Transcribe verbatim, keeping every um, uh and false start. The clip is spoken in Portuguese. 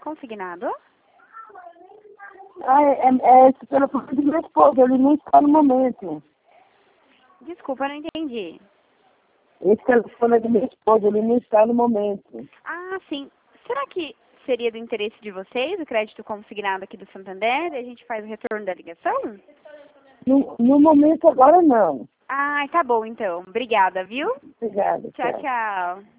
consignado? Ah, é, é esse telefone do meu esposo, ele não está no momento. Desculpa, eu não entendi. Esse telefone é do meu esposo, ele não está no momento. Ah, sim. Será que seria do interesse de vocês o crédito consignado aqui do Santander? E a gente faz o retorno da ligação? No, no momento agora não. Ah, tá bom então. Obrigada, viu? Obrigada. Tchau, Tchau. tchau.